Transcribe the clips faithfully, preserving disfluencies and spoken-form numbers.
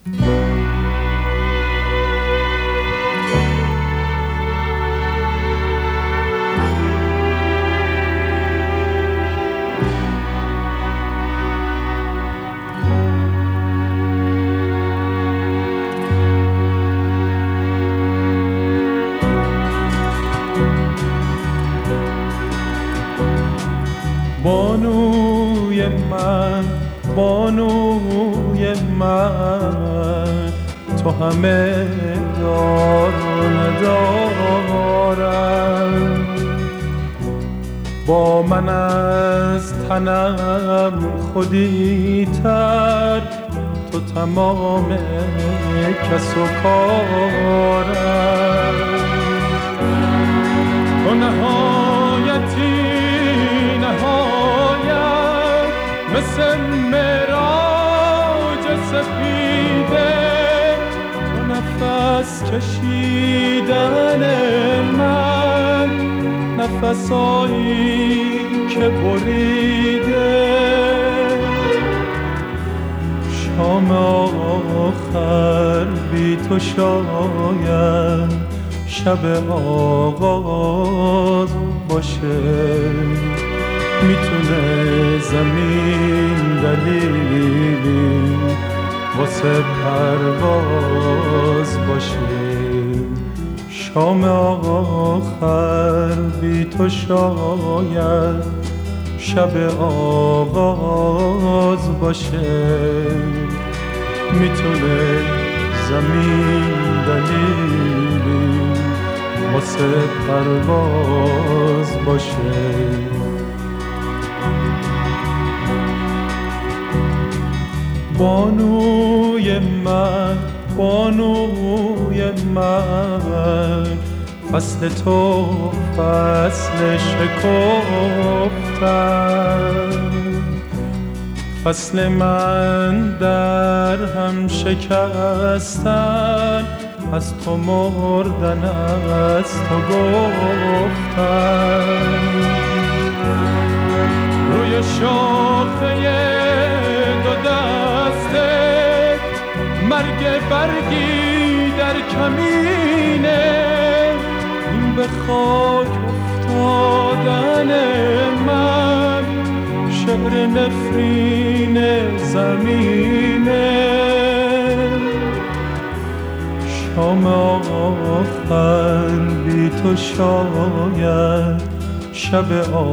بانوی من بانوی من تو همه دار ندارم، با من از تنم خودی تر تو تمام کس و کارم. تو نهایتی نهایت مثل معراج سپیده، تو نفس کشیدن من نفسایی که بریده. شام آخر بی تو شاید شب آغاز باشه، میتونه زمین دلیلی واسه پرواز باشه. شام آخر بی تو شاید شب آغاز باشه، میتونه زمین دلیلی واسه پرواز باشه. بانوی من بانوی من فصل تو فصل شکفتن، فصل من در هم شکستن، از تو مردن از تو گفتن. روی شاخه دو دسته مرگ برگی در کمینه، این به خاک افتادن من شعر نفرین زمینه. شام آخر بی تو شاید شب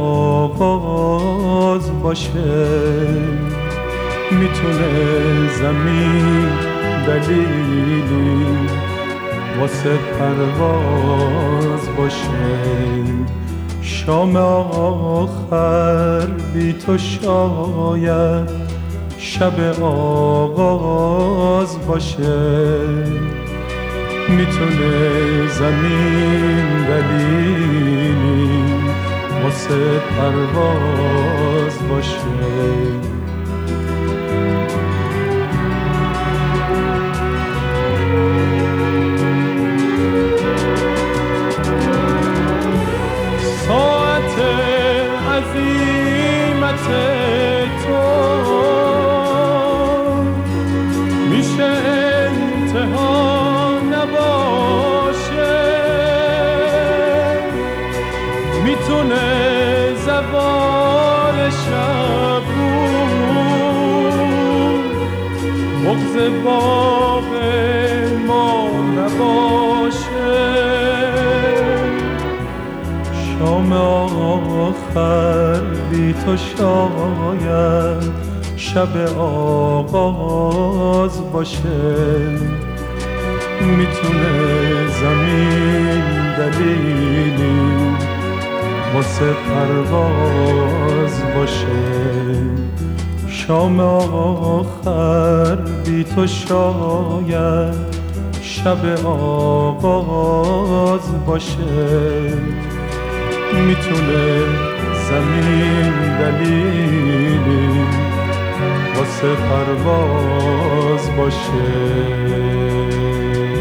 آغاز باشه، میتونه زمین دلیلی واسه پرواز باشه. شام آخر بی تو شاید شب آغاز باشه، میتونه زمین دلیلی واسه پرواز باشه. ساعت عظیمت تو میشه انتها نباشه، میتونه زوال شب بود بغض باب ما نباشه. شام آخر بی تو شاید شب آغاز باشه، میتونه زمین دلیلی واسه پرواز باشه. شام آخر بی تو شاید شب آغاز باشه، میتونه زمین دلیلی واسه پرواز باشه.